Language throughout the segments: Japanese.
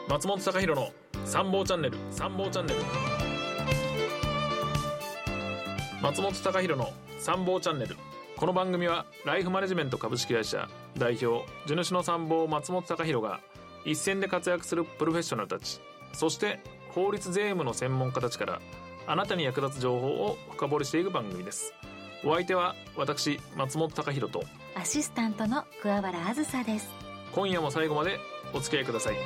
松本貴弘の参謀チャンネル。松本貴弘の参謀チャンネル。この番組はライフマネジメント株式会社代表地主の参謀松本貴弘が一線で活躍するプロフェッショナルたち、そして法律税務の専門家たちからあなたに役立つ情報を深掘りしていく番組です。お相手は私松本貴弘とアシスタントの桑原あずさです。 今夜も最後までお付き合いください。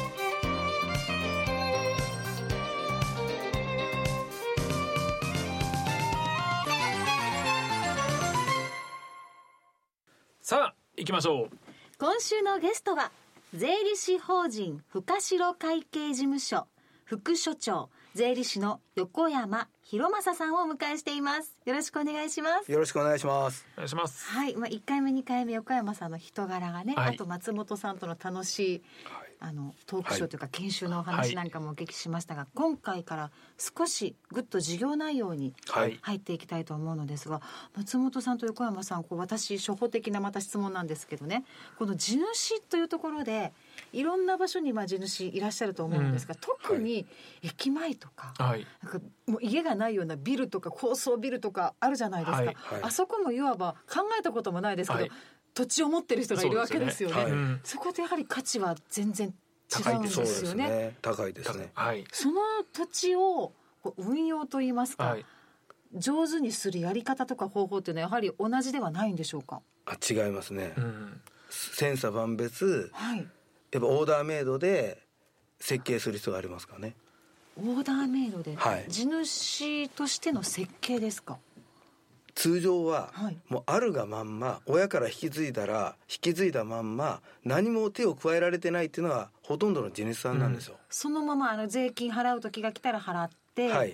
さあ行きましょう。 今週のゲストは税理士法人深代会計事務所副所長税理士の横山博正さんをお迎えしています。よろしくお願いします。 よろしくお願いします。 お願いします。 はい、1回目2回目横山さんの人柄がね、 はい、 あと松本さんとの楽しい、トークショーというか研修のお話なんかもお聞きしましたが、今回から少しぐっと事業内容に入っていきたいと思うのですが、松本さんと横山さん、私初歩的なまた質問なんですけどね、この地主というところでいろんな場所に地主いらっしゃると思うんですが、特に駅前とか、なんかもう家がないようなビルとか高層ビルとかあるじゃないですか、あそこもいわば考えたこともないですけど、土地を持ってる人がいるわけですよね。そこでやはり価値は全然違うんですよね。 高いですね。 その土地を運用といいますか、上手にするやり方とか方法っていうのはやはり同じではないんでしょうか。 違いますね、千差万別、やっぱオーダーメイドで設計する必要がありますからね。 オーダーメイドで、地主としての設計ですか。 通常はもうあるがまんま、親から引き継いだまんま何も手を加えられてないっていうのがほとんどの地主さんなんですよ。 そのまま税金払う時が来たら払って、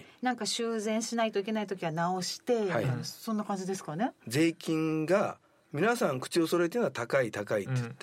なんか修繕しないといけない時は直して、そんな感じですかね。 税金が皆さん口を揃えてるのは高いって言って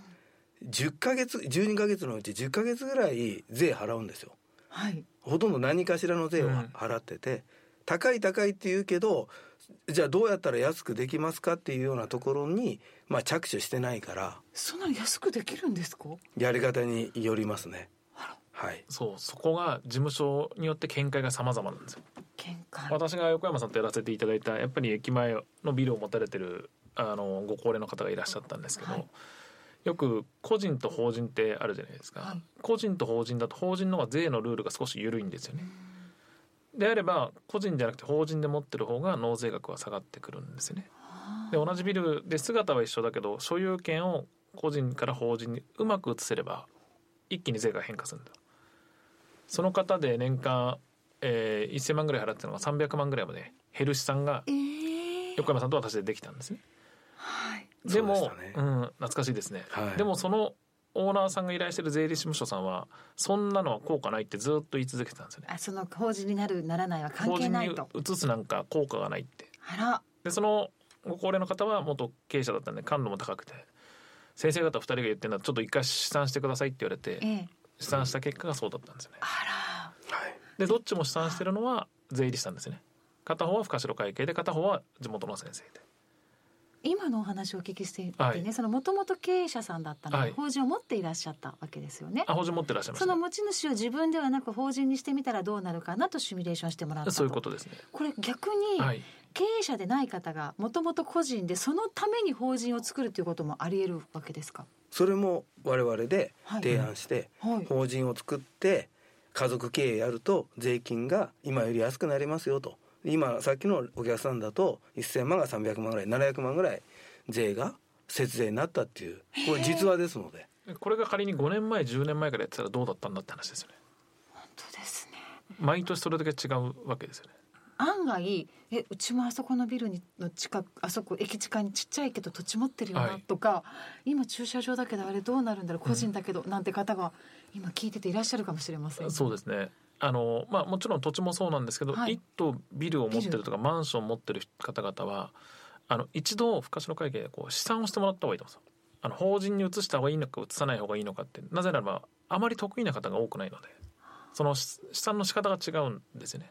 、10ヶ月12ヶ月のうち10ヶ月ぐらい税払うんですよ。ほとんど何かしらの税を払ってて、高いって言うけど、じゃあどうやったら安くできますかっていうようなところに、着手してないから。そんなに安くできるんですか。 やり方によりますね。 そこが事務所によって見解が様々なんですよ。私が横山さんとやらせていただいた、やっぱり駅前のビルを持たれてるご高齢の方がいらっしゃったんですけど、よく個人と法人ってあるじゃないですか、個人と法人だと法人の方が税のルールが少し緩いんですよね。であれば個人じゃなくて法人で持ってる方が納税額は下がってくるんですよね。で同じビルで姿は一緒だけど、所有権を個人から法人にうまく移せれば一気に税が変化するんだ。その方で年間、1000万ぐらい払ってたのが300万ぐらいまで減る資産が横山さんと私でできたんですね。でも懐かしいですね、でもそのオーナーさんが依頼してる税理士事務所さんはそんなのは効果ないってずっと言い続けてたんですよね。 その法人になるならないは関係ないと。 法人に移すなんか効果がないって。でそのご高齢の方は元経営者だったんで感度も高くて、先生方2人が言ってるのはちょっと一回試算してくださいって言われて、試算した結果がそうだったんですよね。でどっちも試算してるのは税理士さんですね。片方は深代会計で、片方は地元の先生で。 今のお話をお聞きしていてね、そのもともと経営者さんだったので、法人を持っていらっしゃったわけですよね。 法人持っていらっしゃいました、 その持ち主を自分ではなく法人にしてみたらどうなるかなとシミュレーションしてもらったと。 そういうことですね。 これ逆に、経営者でない方がもともと個人でそのために法人を作るということもあり得るわけですか。 それも我々で提案して、法人を作って家族経営やると税金が今より安くなりますよと。今さっきのお客さんだと1000万が300万ぐらい700万ぐらい税が節税になったっていう、これ実話ですので、 これが仮に5年前10年前からやってたらどうだったんだって話ですよね。 本当ですね。 毎年それだけ違うわけですよね。 案外うちもあそこのビルの近く、あそこ駅近にちっちゃいけど土地持ってるよなとか、今駐車場だけどあれどうなるんだろう、個人だけど、なんて方が今聞いてていらっしゃるかもしれません。 そうですね。もちろん土地もそうなんですけど、一棟ビルを持ってるとかマンションを持ってる方々は一度深代会計で試算をしてもらった方がいいと思うんですよ。法人に移した方がいいのか移さない方がいいのかって、なぜならばあまり得意な方が多くないので、その試算の仕方が違うんですよね。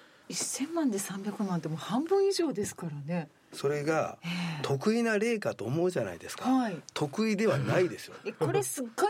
1000万で300万ってもう半分以上ですからね。 それが得意な例かと思うじゃないですか、得意ではないですよこれすっごい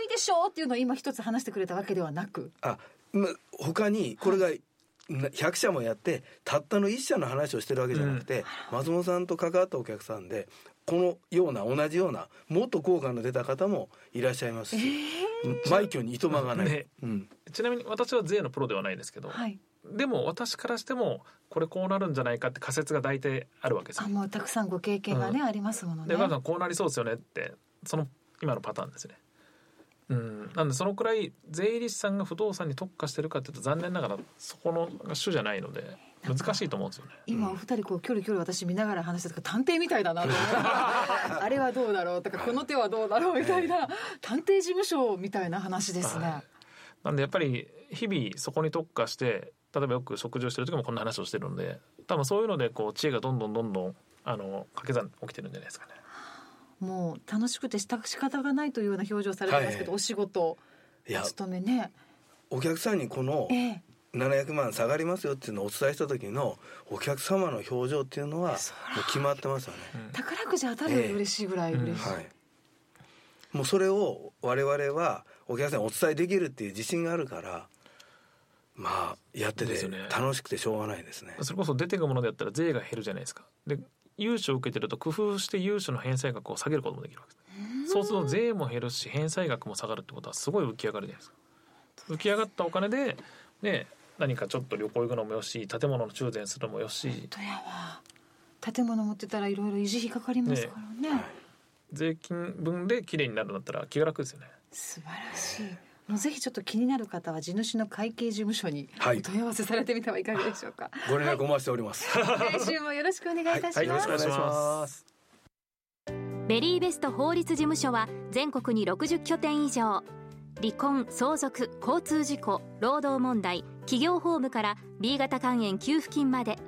でしょうっていうのを今一つ話してくれたわけではなく、 他にこれが100社もやってたったの1社の話をしてるわけじゃなくて、松本さんと関わったお客さんでこのような同じようなもっと効果の出た方もいらっしゃいますし、枚挙にいとまがない、 ちなみに私は税のプロではないですけど、でも私からしてもこれこうなるんじゃないかって仮説が大体あるわけですよ。 もうたくさんご経験がね、ありますものね。 で、さんこうなりそうですよねって、その今のパターンですね。なんでそのくらい税理士さんが不動産に特化してるかっていうと残念ながらそこの種じゃないので難しいと思うんですよね。 今お二人こう距離私見ながら話してたから探偵みたいだなと思あれはどうだろうとかこの手はどうだろうみたいな探偵事務所みたいな話ですね。 なんでやっぱり日々そこに特化して例えばよく食事をしてる時もこんな話をしてるので、多分そういうのでこう知恵がどんどん掛け算起きてるんじゃないですかね。 もう楽しくて仕方がないというような表情されてますけど、お仕事お勤めね、 お客さんにこの700万下がりますよっていうのをお伝えした時のお客様の表情っていうのはもう決まってますよね。 宝くじ当たるより嬉しいぐらい嬉しい、 もうそれを我々はお客さんにお伝えできるっていう自信があるからやってて楽しくてしょうがないですね。 それこそ出てくものでやったら税が減るじゃないですか。で融資を受けてると工夫して融資の返済額を下げることもできるわけです。そうすると税も減るし返済額も下がるってことはすごい浮き上がるじゃないですか。浮き上がったお金で、何かちょっと旅行行くのもよし、建物の修繕するのもよし。 本当やわ。建物持ってたらいろいろ維持費かかりますからね。 税金分できれいになるんだったら気が楽ですよね。 素晴らしい。もうぜひちょっと気になる方は地主の会計事務所にお問い合わせされてみてはいかがでしょうか。 ご連絡お待ちしております。 来週もよろしくお願いいたします。 よろしくお願いします。 ベリーベスト法律事務所は全国に60拠点以上。離婚、相続、交通事故、労働問題、企業法務から B 型肝炎給付金まで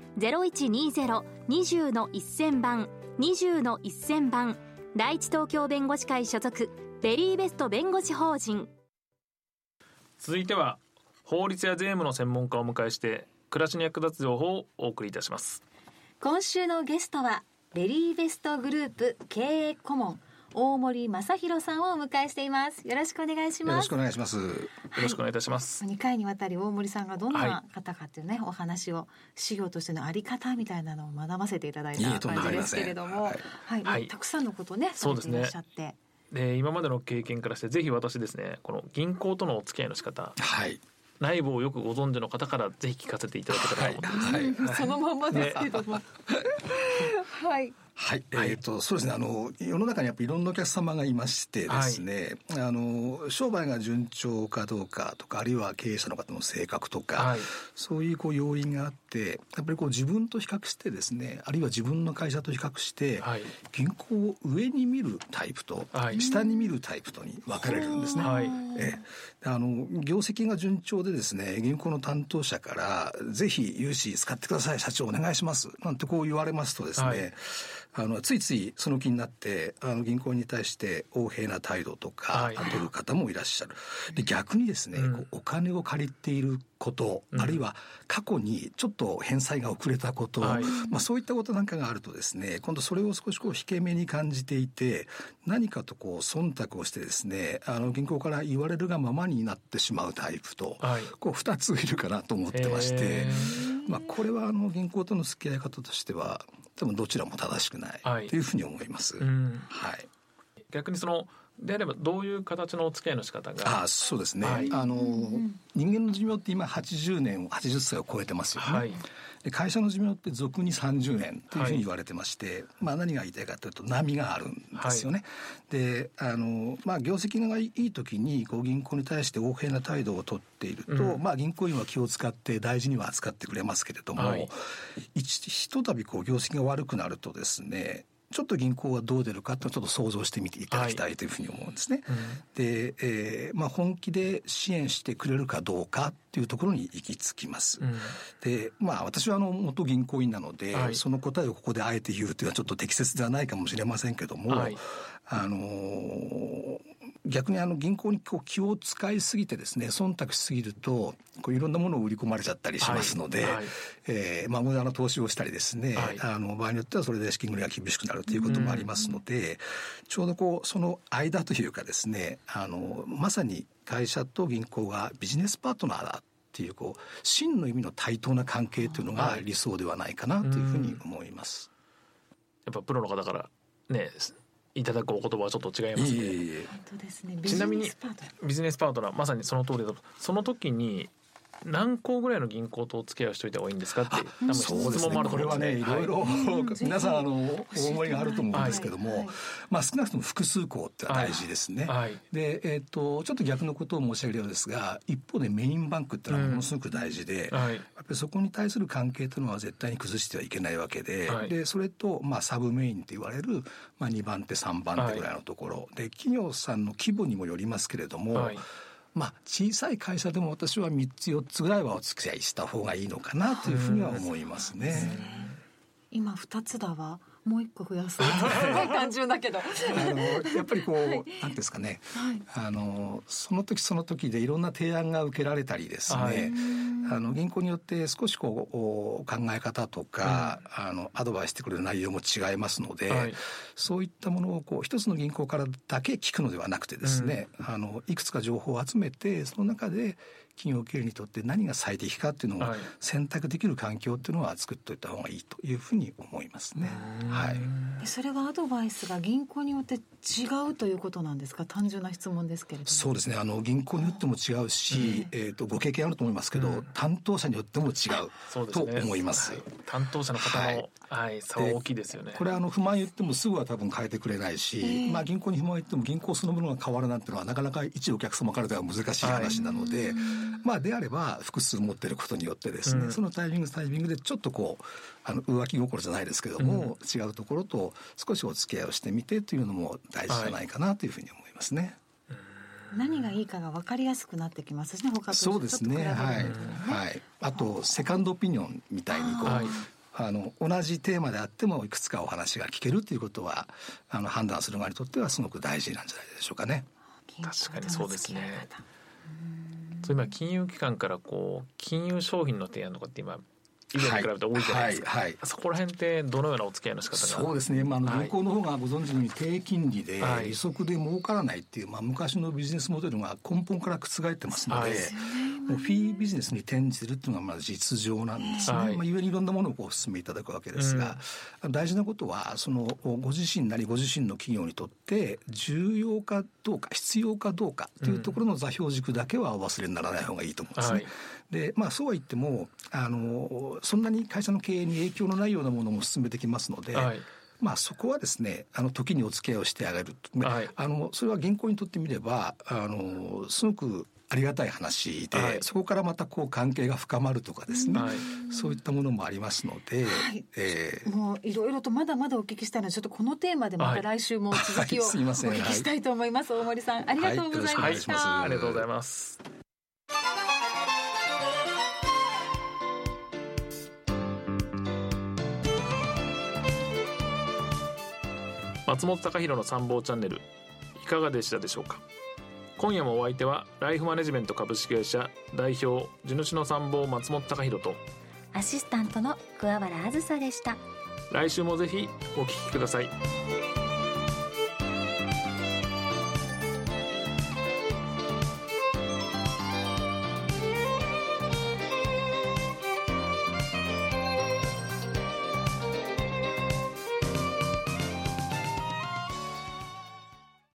0120-20-1000 番 20-1000 番第一東京弁護士会所属ベリーベスト弁護士法人。 続いては法律や税務の専門家をお迎えして暮らしに役立つ情報をお送りいたします。 今週のゲストはベリーベストグループ経営顧問大森正弘さんをお迎えしています。よろしくお願いします。 よろしくお願いします。 よろしくお願いいたします。 2回にわたり大森さんがどんな方かっていうね、お話を事業としてのあり方みたいなのを学ばせていただいた感じですけれども、たくさんのことねされていらっしゃって、 今までの経験からしてぜひ私ですね、この銀行とのお付き合いの仕方、内部をよくご存知の方からぜひ聞かせていただけたらと思ってます。 そのまんまですけども、 そうですね、世の中にやっぱりいろんなお客様がいましてですね、商売が順調かどうかとか、あるいは経営者の方の性格とか、そういう要因があって、やっぱり自分と比較してですね、あるいは自分の会社と比較して、銀行を上に見るタイプと、下に見るタイプとに分かれるんですね。業績が順調でですね、銀行の担当者からぜひ融資使ってください、社長お願いしますなんて言われますとですね、ついついその気になって銀行に対して横柄な態度とか取る方もいらっしゃる。で逆にですね、お金を借りていること、あるいは過去にちょっと返済が遅れたこと、そういったことなんかがあるとですね、今度それを少し引け目に感じていて、何かと忖度をしてですね、銀行から言われるがままになってしまうタイプと、2ついるかなと思ってまして、これは銀行との付き合い方としては多分どちらも正しくないというふうに思います。 逆にであればどういう形のお付き合いの仕方が。 そうですね、人間の寿命って今80歳を超えてますよね。で会社の寿命って俗に30年というふうに言われてまして、何が言いたいかというと波があるんですよね。で業績がいい時に銀行に対して横柄な態度を取っていると、銀行員は気を使って大事には扱ってくれますけれども、ひとたび業績が悪くなるとですね、ちょっと銀行はどう出るかとちょっと想像してみていただきたいというふうに思うんですね。で、本気で支援してくれるかどうかっていうところに行き着きます。で、私は元銀行員なので、その答えをここであえて言うというのはちょっと適切ではないかもしれませんけども、現逆に銀行に気を使いすぎてですね、忖度しすぎるといろんなものを売り込まれちゃったりしますので、無駄な投資をしたりですね、場合によってはそれで資金繰りが厳しくなるということもありますので、ちょうどその間というかですね、まさに会社と銀行がビジネスパートナーだっていう真の意味の対等な関係というのが理想ではないかなというふうに思います。 やっぱプロの方からねいただくお言葉はちょっと違いますね。 本当ですね。 ちなみにビジネスパートナー、まさにその通りだと。その時に何校ぐらいの銀行とお付き合いをしておいた方がいいんですかって多分質問もあると思うんですね。 これはね、いろいろ皆さんお思いがあると思うんですけども、少なくとも複数校って大事ですね。で、ちょっと逆のことを申し上げるようですが、一方でメインバンクってのはものすごく大事で、やっぱりそこに対する関係というのは絶対に崩してはいけないわけで、でそれとサブメインと言われる2番手3番手ぐらいのところで、企業さんの規模にもよりますけれども、小さい会社でも私は3つ4つぐらいはお付き合いした方がいいのかなというふうには思いますね。 今2つだわ、もう1個増やそうすごい単純だけどやっぱりなんですかね、その時その時でいろんな提案が受けられたりですね、銀行によって少し考え方とか、アドバイスしてくれる内容も違いますので、そういったものを一つの銀行からだけ聞くのではなくてですね、いくつか情報を集めて、その中で企業経営にとって何が最適かっていうのを選択できる環境っていうのは作っておいた方がいいというふうに思いますね。 それはアドバイスが銀行によって違うということなんですか？単純な質問ですけれども。 そうですね、銀行によっても違うし、ご経験あると思いますけど、担当者によっても違うと思います。 担当者の方の、差は大きいですよね。 これ不満言ってもすぐは多分変えてくれないし、銀行に不満言っても銀行そのものが変わるなんてのはなかなか一お客様からでは難しい話なので、であれば複数持っていることによってですね、そのタイミングでちょっと浮気心じゃないですけども、違うところと少しお付き合いをしてみてというのも大事じゃないかなというふうに思いますね。 何がいいかが分かりやすくなってきますね、他とそうですね。あとセカンドオピニオンみたいに同じテーマであってもいくつかお話が聞けるということは判断する側にとってはすごく大事なんじゃないでしょうかね。 確かにそうですね。今金融機関から金融商品の提案とかって今以前に比べて多いじゃないですか。そこら辺ってどのようなお付き合いの仕方が。 そうですね、銀行の方がご存知のように低金利で利息で儲からないっていう、昔のビジネスモデルが根本から覆ってますので、フィービジネスに転じるっていうのがまず実情なんですね。ゆえにいろんなものをお勧めいただくわけですが、大事なことはご自身なりご自身の企業にとって重要かどうか必要かどうかというところの座標軸だけはお忘れにならない方がいいと思うんですね。でそうは言ってもそんなに会社の経営に影響のないようなものも進めてきますので、そこはですね時にお付き合いをしてあげる、それは銀行にとってみればすごくありがたい話で、そこからまた関係が深まるとかですね、そういったものもありますので、 もういろいろとまだまだお聞きしたいので、ちょっとこのテーマでまた来週も続きをお聞きしたいと思います。大森さんありがとうございました。 ありがとうございます。松本隆弘の参謀チャンネルいかがでしたでしょうか。今夜もお相手はライフマネジメント株式会社代表地主の参謀松本隆弘とアシスタントの桑原あずさでした。 来週もぜひお聞きください。